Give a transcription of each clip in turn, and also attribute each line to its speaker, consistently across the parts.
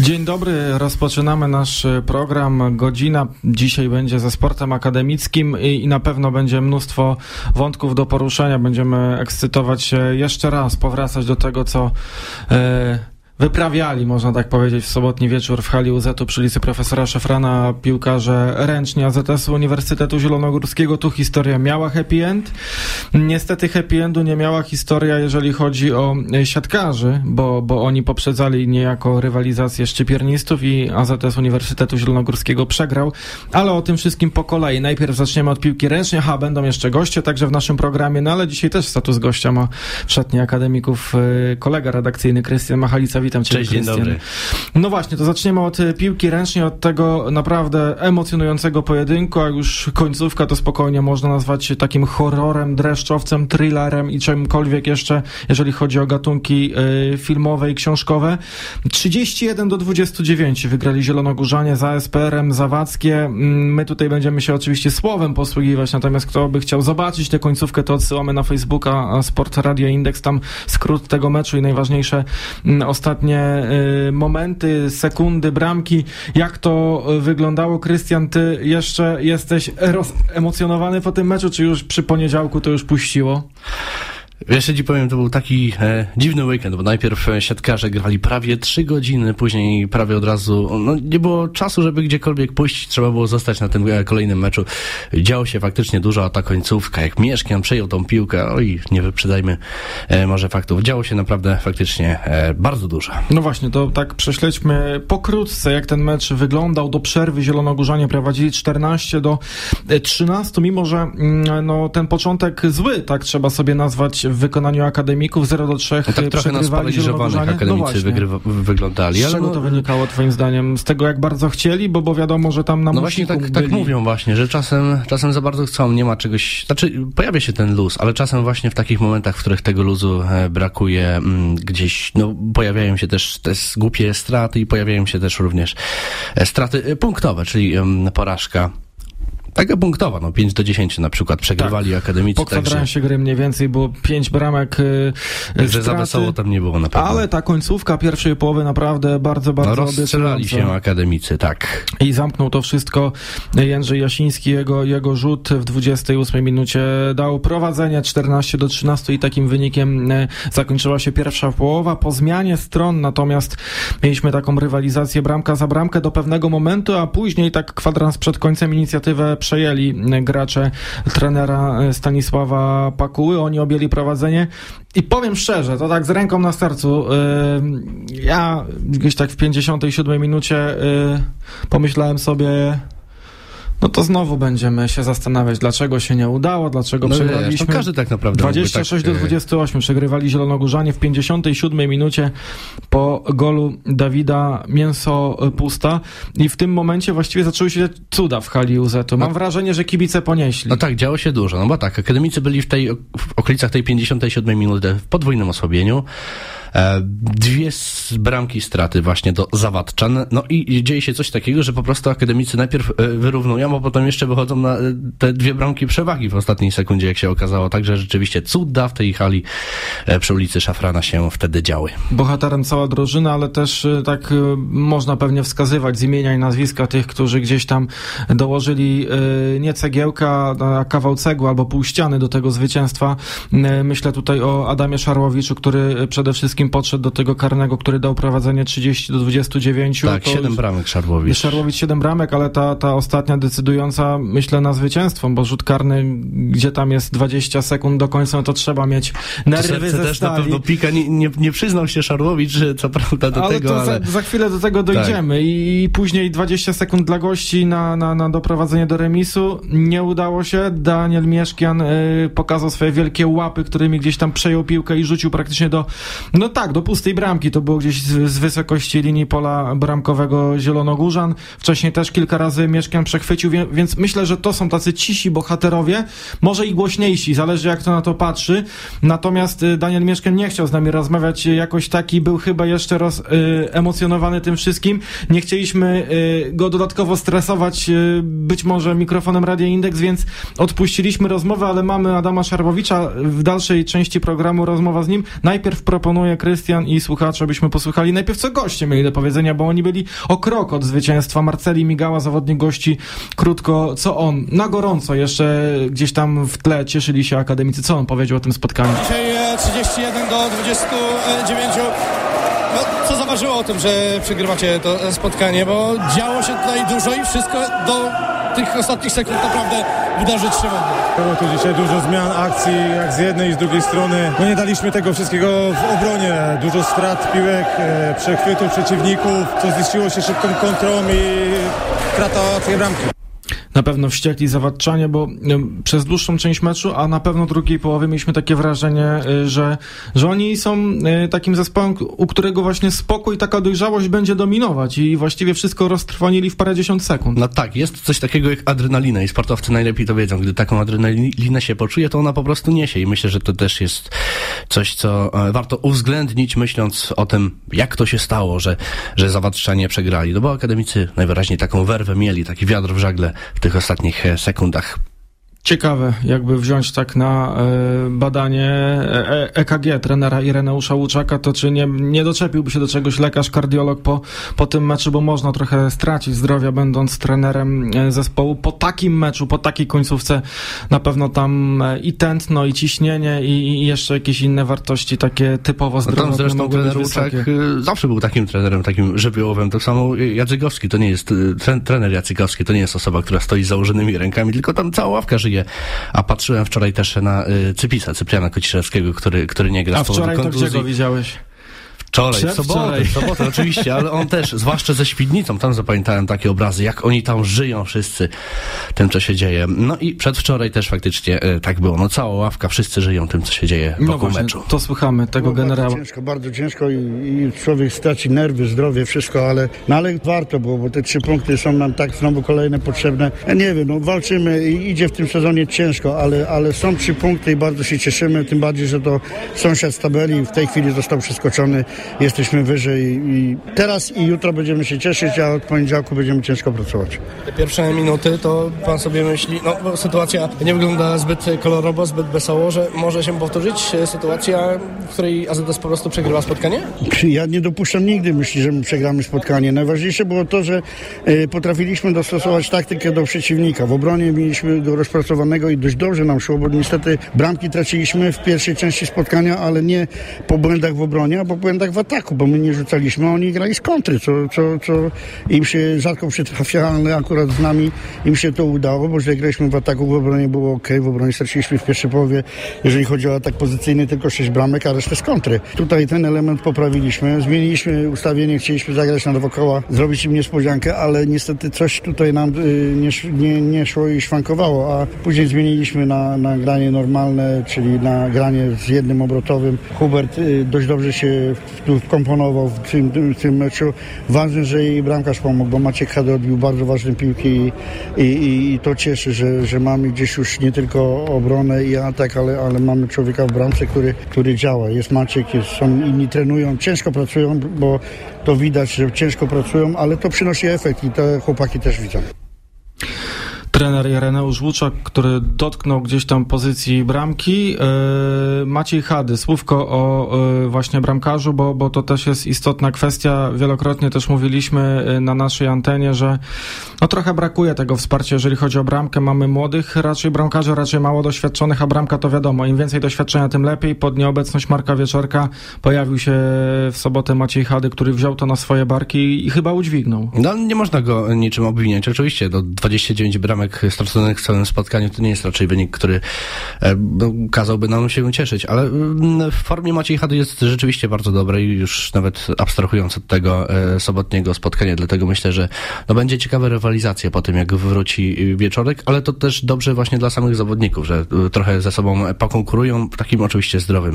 Speaker 1: Dzień dobry, rozpoczynamy nasz program. Godzina dzisiaj będzie ze sportem akademickim i na pewno będzie mnóstwo wątków do poruszenia. Będziemy ekscytować się jeszcze raz, powracać do tego, co wyprawiali, można tak powiedzieć, w sobotni wieczór w hali UZ-u przy ulicy Profesora Szafrana piłkarze ręczni AZS-u Uniwersytetu Zielonogórskiego. Tu historia miała happy end. Niestety happy endu nie miała historia, jeżeli chodzi o siatkarzy, bo oni poprzedzali niejako rywalizację szczypiernistów i AZS Uniwersytetu Zielonogórskiego przegrał. Ale o tym wszystkim po kolei. Najpierw zaczniemy od piłki ręcznej. Będą jeszcze goście także w naszym programie, no ale dzisiaj też status gościa ma w szatni akademików kolega redakcyjny Krystian Machalica. Witam cię,
Speaker 2: cześć, dzień dobry.
Speaker 1: No właśnie, to zaczniemy od piłki ręcznej, od tego naprawdę emocjonującego pojedynku, a już końcówka to spokojnie można nazwać takim horrorem, dreszczowcem, thrillerem i czymkolwiek jeszcze, jeżeli chodzi o gatunki filmowe i książkowe. 31-29 wygrali zielonogórzanie za ASPR-em Zawadzkie. My tutaj będziemy się oczywiście słowem posługiwać, natomiast kto by chciał zobaczyć tę końcówkę, to odsyłamy na Facebooka Sport Radio Index, tam skrót tego meczu i najważniejsze ostatnie momenty, sekundy, bramki. Jak to wyglądało? Krystian, ty jeszcze jesteś emocjonowany po tym meczu, czy już przy poniedziałku to już puściło?
Speaker 2: Jeszcze ci powiem, to był taki dziwny weekend, bo najpierw siatkarze grali prawie 3 godziny, później prawie od razu, nie było czasu, żeby gdziekolwiek pójść, trzeba było zostać na tym kolejnym meczu. Działo się faktycznie dużo, a ta końcówka, jak Mieszkian przejął tą piłkę, nie wyprzedzajmy może faktów, działo się naprawdę faktycznie bardzo dużo.
Speaker 1: No właśnie, to tak prześledźmy pokrótce, jak ten mecz wyglądał. Do przerwy zielonogórzanie prowadzili 14-13, mimo że ten początek zły, tak trzeba sobie nazwać, w wykonaniu akademików 0-3
Speaker 2: tak trochę na sparaliżowanych akademicy wyglądali.
Speaker 1: Z czego to wynikało twoim zdaniem? Z tego, jak bardzo chcieli? Bo wiadomo, że tam na
Speaker 2: właśnie tak mówią właśnie, że czasem za bardzo chcą, nie ma czegoś, pojawia się ten luz, ale czasem właśnie w takich momentach, w których tego luzu brakuje, gdzieś pojawiają się też te głupie straty i pojawiają się też również straty punktowe, czyli porażka. Taka punktowa, 5-10 na przykład przegrywali akademicy.
Speaker 1: Po kwadransie gry mniej więcej było 5 bramek
Speaker 2: że za wesoło tam nie było na pewno.
Speaker 1: Ale ta końcówka pierwszej połowy naprawdę bardzo
Speaker 2: rozstrzelali się akademicy, tak.
Speaker 1: I zamknął to wszystko Jędrzej Jasiński, jego rzut w 28 minucie dał prowadzenie 14-13 i takim wynikiem zakończyła się pierwsza połowa. Po zmianie stron natomiast mieliśmy taką rywalizację bramka za bramkę do pewnego momentu, a później tak kwadrans przed końcem inicjatywę przejęli gracze trenera Stanisława Pakuły, oni objęli prowadzenie i powiem szczerze, to tak z ręką na sercu, ja gdzieś tak w 57 minucie pomyślałem sobie, to znowu będziemy się zastanawiać, dlaczego się nie udało, dlaczego przegraliśmy.
Speaker 2: To każdy tak naprawdę
Speaker 1: 26-28 przegrywali zielonogórzanie w 57 minucie po golu Dawida Mięso-Pusta i w tym momencie właściwie zaczęły się cuda w hali UZ-u. Mam wrażenie, że kibice ponieśli.
Speaker 2: Tak, działo się dużo, bo tak, akademicy byli w okolicach tej 57 minuty w podwójnym osłabieniu. 2 bramki straty właśnie do Zawadczan. I dzieje się coś takiego, że po prostu akademicy najpierw wyrównują, a potem jeszcze wychodzą na te 2 bramki przewagi w ostatniej sekundzie, jak się okazało. Także rzeczywiście cuda w tej hali przy ulicy Szafrana się wtedy działy.
Speaker 1: Bohaterem cała drużyna, ale też tak można pewnie wskazywać z imienia i nazwiska tych, którzy gdzieś tam dołożyli nie cegiełka, a kawał cegły albo pół ściany do tego zwycięstwa. Myślę tutaj o Adamie Szarłowiczu, który przede wszystkim podszedł do tego karnego, który dał prowadzenie 30-29.
Speaker 2: Tak, 7 bramek Szarłowicz.
Speaker 1: Szarłowicz 7 bramek, ale ta ostatnia decydująca, myślę, na zwycięstwo, bo rzut karny, gdzie tam jest 20 sekund do końca, to trzeba mieć nerwy ze
Speaker 2: też
Speaker 1: stali.
Speaker 2: Na pewno pika, nie przyznał się Szarłowicz, co prawda do tego, ale...
Speaker 1: Za chwilę do tego dojdziemy. Tak. I później 20 sekund dla gości na doprowadzenie do remisu. Nie udało się. Daniel Mieszkian pokazał swoje wielkie łapy, którymi gdzieś tam przejął piłkę i rzucił praktycznie do pustej bramki. To było gdzieś z wysokości linii pola bramkowego Zielonogórzan. Wcześniej też kilka razy Mieszkian przechwycił, więc myślę, że to są tacy cisi bohaterowie, może i głośniejsi, zależy jak to na to patrzy. Natomiast Daniel Mieszkian nie chciał z nami rozmawiać, jakoś taki był chyba jeszcze emocjonowany tym wszystkim. Nie chcieliśmy go dodatkowo stresować być może mikrofonem Radia Indeks, więc odpuściliśmy rozmowę, ale mamy Adama Szarłowicza w dalszej części programu, rozmowa z nim. Najpierw proponuję Krystian i słuchacze, byśmy posłuchali najpierw, co goście mieli do powiedzenia, bo oni byli o krok od zwycięstwa. Marceli Migała, zawodnik gości, krótko, co on, na gorąco jeszcze gdzieś tam w tle cieszyli się akademicy. Co on powiedział o tym spotkaniu?
Speaker 3: Dzisiaj 31 do 29. No, co zaważyło o tym, że przegrywacie to spotkanie, bo działo się tutaj dużo i wszystko do tych ostatnich sekund naprawdę wydarzyć trzeba.
Speaker 4: Było tu dzisiaj dużo zmian, akcji, jak z jednej i z drugiej strony. No nie daliśmy tego wszystkiego w obronie. Dużo strat piłek, przechwytów przeciwników, co ziściło się szybką kontrą i strata tej bramki.
Speaker 1: Na pewno wściekli zawadczanie, bo przez dłuższą część meczu, a na pewno drugiej połowy mieliśmy takie wrażenie, że oni są takim zespołem, u którego właśnie spokój, taka dojrzałość będzie dominować i właściwie wszystko roztrwonili w parędziesiąt sekund.
Speaker 2: No tak, jest coś takiego jak adrenalina i sportowcy najlepiej to wiedzą. Gdy taką adrenalinę się poczuje, to ona po prostu niesie i myślę, że to też jest coś, co warto uwzględnić, myśląc o tym, jak to się stało, że zawadczanie przegrali. No bo akademicy najwyraźniej taką werwę mieli, taki wiatr w żagle w tych ostatnich sekundach.
Speaker 1: Ciekawe, jakby wziąć tak na badanie EKG trenera Ireneusza Łuczaka, to czy nie doczepiłby się do czegoś lekarz, kardiolog po tym meczu, bo można trochę stracić zdrowia, będąc trenerem zespołu. Po takim meczu, po takiej końcówce na pewno tam i tętno, i ciśnienie, i jeszcze jakieś inne wartości takie typowo zdrowotne.
Speaker 2: Tam zresztą trener Łuczak zawsze był takim trenerem, takim żywiołowym. Tak samo Jacykowski, to nie jest trener Jacykowski, to nie jest osoba, która stoi z założonymi rękami, tylko tam cała ławka żyje. A patrzyłem wczoraj też na Cypriana Kociszewskiego, który nie gra z powodu kontuzji.
Speaker 1: A wczoraj to gdzie go widziałeś?
Speaker 2: Wczoraj, w sobotę oczywiście, ale on też, zwłaszcza ze Świdnicą, tam zapamiętałem takie obrazy, jak oni tam żyją wszyscy tym, co się dzieje. No i przedwczoraj też faktycznie tak było. No cała ławka, wszyscy żyją tym, co się dzieje wokół meczu.
Speaker 1: To słuchamy tego generała.
Speaker 5: Bardzo ciężko i człowiek straci nerwy, zdrowie, wszystko, ale warto było, bo te 3 punkty są nam tak znowu kolejne potrzebne. Ja nie wiem, no walczymy i idzie w tym sezonie ciężko, ale są 3 punkty i bardzo się cieszymy, tym bardziej, że to sąsiad z tabeli w tej chwili został przeskoczony. Jesteśmy wyżej i teraz i jutro będziemy się cieszyć, a od poniedziałku będziemy ciężko pracować.
Speaker 3: Te pierwsze minuty to pan sobie myśli, bo sytuacja nie wygląda zbyt kolorowo, zbyt wesoło, że może się powtórzyć sytuacja, w której AZS po prostu przegrywa spotkanie?
Speaker 5: Ja nie dopuszczam nigdy myśli, że my przegramy spotkanie. Najważniejsze było to, że potrafiliśmy dostosować taktykę do przeciwnika. W obronie mieliśmy go rozpracowanego i dość dobrze nam szło, bo niestety bramki traciliśmy w pierwszej części spotkania, ale nie po błędach w obronie, a po błędach w ataku, bo my nie rzucaliśmy, a oni grali z kontry, co im się rzadko przytrafia, ale akurat z nami im się to udało, bo źle graliśmy w ataku, w obronie było ok, w obronie straciliśmy w pierwszej połowie, jeżeli chodzi o atak pozycyjny, tylko 6 bramek, a resztę z kontry. Tutaj ten element poprawiliśmy, zmieniliśmy ustawienie, chcieliśmy zagrać na 2 koła, zrobić im niespodziankę, ale niestety coś tutaj nam nie szło i szwankowało, a później zmieniliśmy na granie normalne, czyli na granie z jednym obrotowym. Hubert dość dobrze się tu wkomponował w tym meczu. Ważne, że i bramkarz pomógł, bo Maciek Hady odbił bardzo ważne piłki i to cieszy, że mamy gdzieś już nie tylko obronę i atak, ale mamy człowieka w bramce, który działa. Jest Maciek, są inni, trenują, ciężko pracują, bo to widać, że ciężko pracują, ale to przynosi efekt i te chłopaki też widzą.
Speaker 1: Trener Ireneusz Łuczak, który dotknął gdzieś tam pozycji bramki. Maciej Hady, słówko o właśnie bramkarzu, bo to też jest istotna kwestia. Wielokrotnie też mówiliśmy na naszej antenie, że no trochę brakuje tego wsparcia, jeżeli chodzi o bramkę. Mamy młodych raczej bramkarzy, raczej mało doświadczonych, a bramka to wiadomo, im więcej doświadczenia, tym lepiej. Pod nieobecność Marka Wieczorka pojawił się w sobotę Maciej Hady, który wziął to na swoje barki i chyba udźwignął.
Speaker 2: No nie można go niczym obwiniać. Oczywiście do 29 bramek straconych w całym spotkaniu to nie jest raczej wynik, który kazałby nam się cieszyć, ale w formie Maciej Hady jest rzeczywiście bardzo dobrej, już nawet abstrahując od tego sobotniego spotkania, dlatego myślę, że będzie ciekawa rywalizacja po tym, jak wróci Wieczorek, ale to też dobrze właśnie dla samych zawodników, że trochę ze sobą pokonkurują w takim oczywiście zdrowym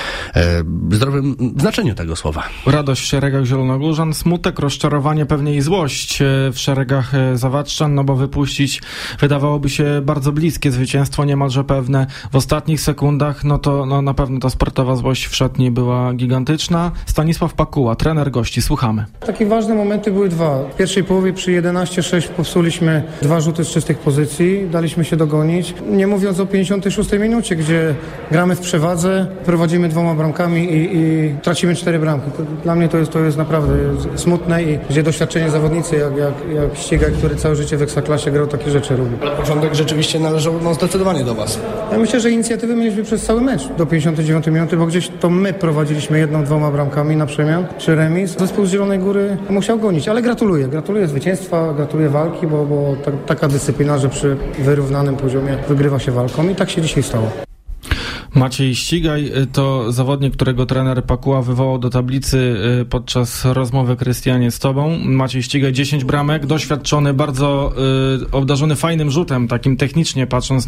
Speaker 2: znaczeniu tego słowa.
Speaker 1: Radość w szeregach zielonogórzan, smutek, rozczarowanie, pewnie i złość w szeregach zawadczan, bo wypuścić wydawałoby się bardzo bliskie zwycięstwo, niemalże pewne w ostatnich sekundach, no to na pewno ta sportowa złość w szatni była gigantyczna. Stanisław Pakuła, trener gości, słuchamy.
Speaker 6: Takie ważne momenty były dwa. W pierwszej połowie przy 11-6 popsuliśmy 2 rzuty z czystych pozycji, daliśmy się dogonić. Nie mówiąc o 56 minucie, gdzie gramy w przewadze, prowadzimy 2 bramkami i tracimy 4 bramki. Dla mnie to jest naprawdę smutne i gdzie doświadczeni zawodnicy jak Ścigaj, który całe życie w Ekstraklasie grał, takie rzeczy robi.
Speaker 3: Ale początek rzeczywiście należał zdecydowanie do was.
Speaker 6: Ja myślę, że inicjatywę mieliśmy przez cały mecz do 59 minuty, bo gdzieś to my prowadziliśmy 1-2 bramkami na przemian, czy remis. Zespół z Zielonej Góry musiał gonić, ale gratuluję zwycięstwa, gratuluję walki, bo taka dyscyplina, że przy wyrównanym poziomie wygrywa się walką i tak się dzisiaj stało.
Speaker 1: Maciej Ścigaj to zawodnik, którego trener Pakuła wywołał do tablicy podczas rozmowy, Krystianie, z tobą. Maciej Ścigaj 10 bramek, doświadczony, bardzo obdarzony fajnym rzutem, takim technicznie patrząc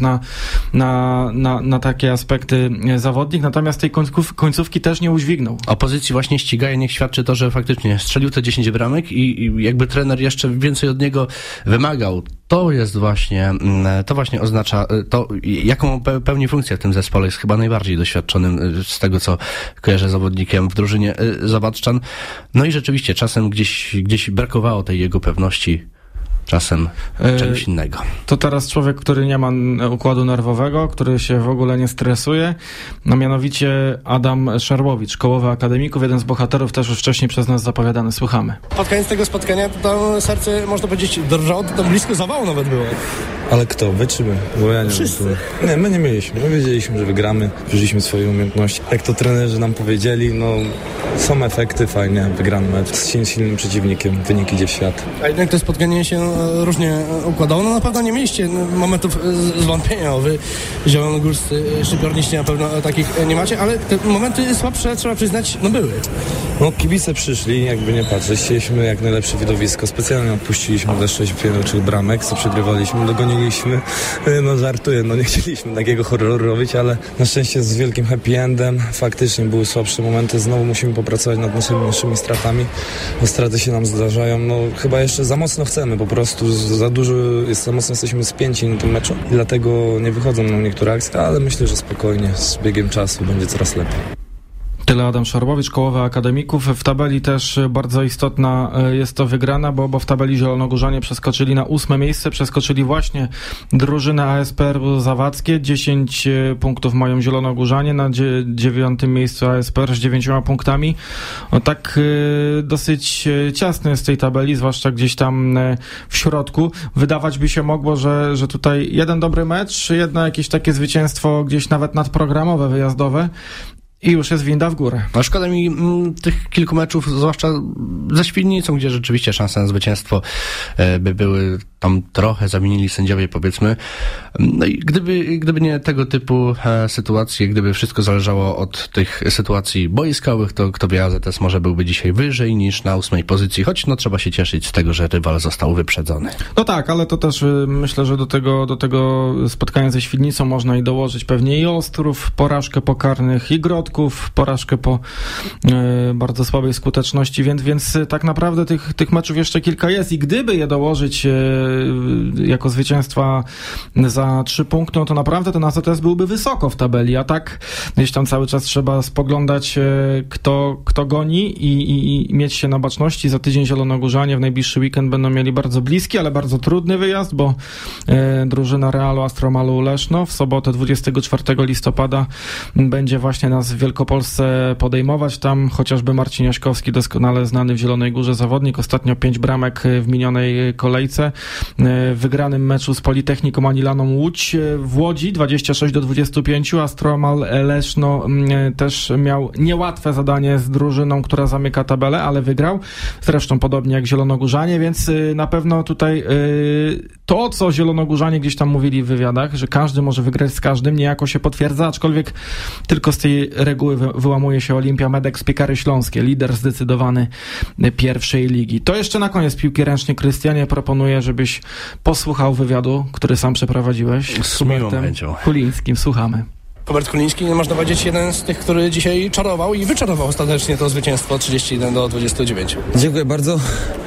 Speaker 1: na takie aspekty zawodnik, natomiast tej końcówki też nie udźwignął.
Speaker 2: O pozycji właśnie Ścigaja niech świadczy to, że faktycznie strzelił te 10 bramek i jakby trener jeszcze więcej od niego wymagał. To właśnie oznacza to, jaką pełni funkcję w tym zespole. Jest chyba najbardziej doświadczonym z tego, co kojarzę zawodnikiem w drużynie zawodczan. No i rzeczywiście czasem gdzieś brakowało tej jego pewności, czasem czegoś innego.
Speaker 1: To teraz człowiek, który nie ma układu nerwowego, który się w ogóle nie stresuje, no mianowicie Adam Szarbowicz, szkołowy akademików, jeden z bohaterów, też już wcześniej przez nas zapowiadany. Słuchamy.
Speaker 3: Pod koniec tego spotkania to serce, można powiedzieć, drżało, to tam blisko zawału nawet było.
Speaker 7: Ale kto? Wy czy my? Bo ja nie wiem. Nie, my nie mieliśmy. My wiedzieliśmy, że wygramy, wierzyliśmy swoje umiejętności. Jak to trenerzy nam powiedzieli, no są efekty, fajnie, wygrany mecz z silnym przeciwnikiem, wynik idzie w świat.
Speaker 3: A jednak to spotkanie się różnie układało. No na pewno nie mieliście momentów zwątpienia, wy zielonogórscy szczypiorniści na pewno takich nie macie, ale te momenty słabsze, trzeba przyznać, no były.
Speaker 7: No kibice przyszli, jakby nie patrzeć, chcieliśmy jak najlepsze widowisko, specjalnie odpuściliśmy te 6 pierwszych bramek, co przegrywaliśmy, dogoniliśmy, no żartuję, no nie chcieliśmy takiego horroru robić, ale na szczęście z wielkim happy endem, faktycznie były słabsze momenty, znowu musimy popracować nad naszymi stratami, bo straty się nam zdarzają, no chyba jeszcze za mocno chcemy, po prostu za dużo, za mocno jesteśmy spięci na tym meczu i dlatego nie wychodzą nam niektóre akcje, ale myślę, że spokojnie, z biegiem czasu będzie coraz lepiej.
Speaker 1: Tyle Adam Szarbowicz, szkołowy akademików. W tabeli też bardzo istotna jest to wygrana, bo w tabeli zielonogórzanie przeskoczyli na 8 miejsce, przeskoczyli właśnie drużynę ASPR-u Zawadzkie. 10 punktów mają zielonogórzanie, na 9 miejscu ASPR z 9 punktami. No tak dosyć ciasno jest w tej tabeli, zwłaszcza gdzieś tam w środku. Wydawać by się mogło, że tutaj jeden dobry mecz, jedno jakieś takie zwycięstwo gdzieś nawet nadprogramowe, wyjazdowe, i już jest winda w górę.
Speaker 2: No szkoda mi tych kilku meczów, zwłaszcza ze Świdnicą, gdzie rzeczywiście szanse na zwycięstwo by były, tam trochę zamienili sędziowie, powiedzmy. No i gdyby nie tego typu sytuacje, gdyby wszystko zależało od tych sytuacji boiskowych, to kto wie, AZS może byłby dzisiaj wyżej niż na 8 pozycji, choć no trzeba się cieszyć z tego, że rywal został wyprzedzony.
Speaker 1: No tak, ale to też myślę, że do tego spotkania ze Świdnicą można i dołożyć pewnie i Ostrów, porażkę po karnych, i Grodków, porażkę po bardzo słabej skuteczności, więc tak naprawdę tych meczów jeszcze kilka jest i gdyby je dołożyć jako zwycięstwa za 3 punkty, no to naprawdę ten AZS byłby wysoko w tabeli, a tak gdzieś tam cały czas trzeba spoglądać, kto goni i mieć się na baczności. Za tydzień Zielonogórzanie w najbliższy weekend będą mieli bardzo bliski, ale bardzo trudny wyjazd, bo drużyna Realu Astromalu Leszno w sobotę 24 listopada będzie właśnie nas w Wielkopolsce podejmować. Tam chociażby Marcin Jaśkowski, doskonale znany w Zielonej Górze zawodnik, ostatnio 5 bramek w minionej kolejce. W wygranym meczu z Politechniką Anilaną Łódź w Łodzi 26-25. Astromal Leszno też miał niełatwe zadanie z drużyną, która zamyka tabelę, ale wygrał. Zresztą podobnie jak Zielonogórzanie, więc na pewno tutaj to, co Zielonogórzanie gdzieś tam mówili w wywiadach, że każdy może wygrać z każdym, niejako się potwierdza, aczkolwiek tylko z tej reguły wyłamuje się Olimpia Medex Piekary Śląskie, lider zdecydowany pierwszej ligi. To jeszcze na koniec piłki ręcznej, Krystianie, proponuję, żebyś posłuchał wywiadu, który sam przeprowadziłeś z Hubertem Kulińskim. Słuchamy.
Speaker 3: Hubert Kuliński, można powiedzieć, jeden z tych, który dzisiaj czarował i wyczarował ostatecznie to zwycięstwo 31-29.
Speaker 8: Dziękuję bardzo.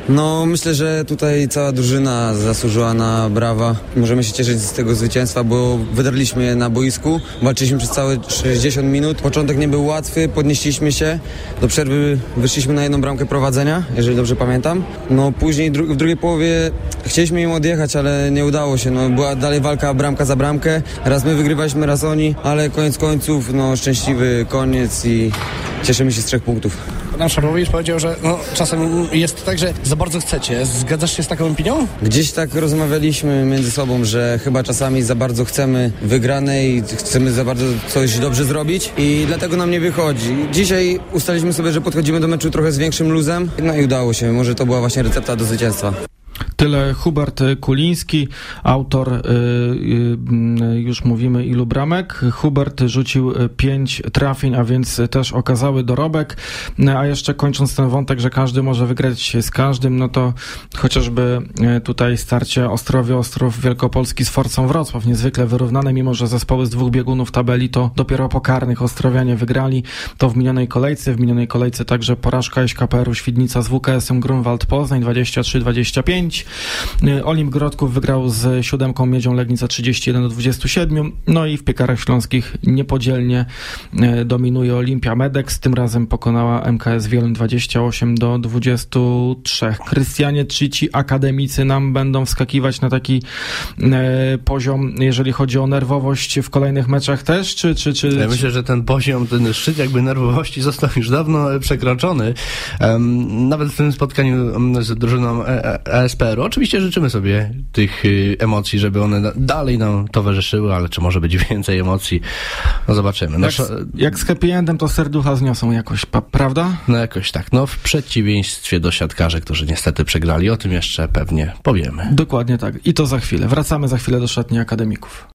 Speaker 8: No myślę, że tutaj cała drużyna zasłużyła na brawa. Możemy się cieszyć z tego zwycięstwa, bo wydarliśmy je na boisku. Walczyliśmy przez całe 60 minut. Początek nie był łatwy, podnieśliśmy się. Do przerwy wyszliśmy na 1 bramkę prowadzenia, jeżeli dobrze pamiętam. No później w drugiej połowie chcieliśmy im odjechać, ale nie udało się. No, była dalej walka bramka za bramkę. Raz my wygrywaliśmy, raz oni, ale koniec końców szczęśliwy koniec i cieszymy się z 3 punktów.
Speaker 3: Nasz Szarłowicz powiedział, że czasem jest tak, że za bardzo chcecie. Zgadzasz się z taką opinią?
Speaker 8: Gdzieś tak rozmawialiśmy między sobą, że chyba czasami za bardzo chcemy wygranej i chcemy za bardzo coś dobrze zrobić i dlatego nam nie wychodzi. Dzisiaj ustaliliśmy sobie, że podchodzimy do meczu trochę z większym luzem, no i udało się. Może to była właśnie recepta do zwycięstwa.
Speaker 1: Tyle Hubert Kuliński, autor, już mówimy ilu bramek. Hubert rzucił 5 trafień, a więc też okazały dorobek. A jeszcze kończąc ten wątek, że każdy może wygrać z każdym, no to chociażby tutaj starcie Ostrowie-Ostrów Wielkopolski z Forcą Wrocław. Niezwykle wyrównane, mimo że zespoły z 2 biegunów tabeli to dopiero po karnych Ostrowianie wygrali to w minionej kolejce. W minionej kolejce także porażka SKPR-u Świdnica z WKS-em Grunwald Poznań 23-25. Olimp Grodków wygrał z 7 Miedzią Legnica 31-27. No i w Piekarach Śląskich niepodzielnie dominuje Olimpia Medex. Tym razem pokonała MKS Wieluń 28-23. Krystianie, czy ci akademicy nam będą wskakiwać na taki poziom, jeżeli chodzi o nerwowość w kolejnych meczach też? Czy...
Speaker 2: Ja myślę, że ten poziom, ten szczyt jakby nerwowości został już dawno przekroczony. Nawet w tym spotkaniu z drużyną ASPR-u. Oczywiście życzymy sobie tych emocji, żeby one dalej nam towarzyszyły, ale czy może być więcej emocji? No zobaczymy.
Speaker 1: Jak z happy endem, to serducha zniosą jakoś, prawda?
Speaker 2: No jakoś tak. No w przeciwieństwie do siatkarzy, którzy niestety przegrali. O tym jeszcze pewnie powiemy.
Speaker 1: Dokładnie tak. I to za chwilę. Wracamy za chwilę do szatni akademików.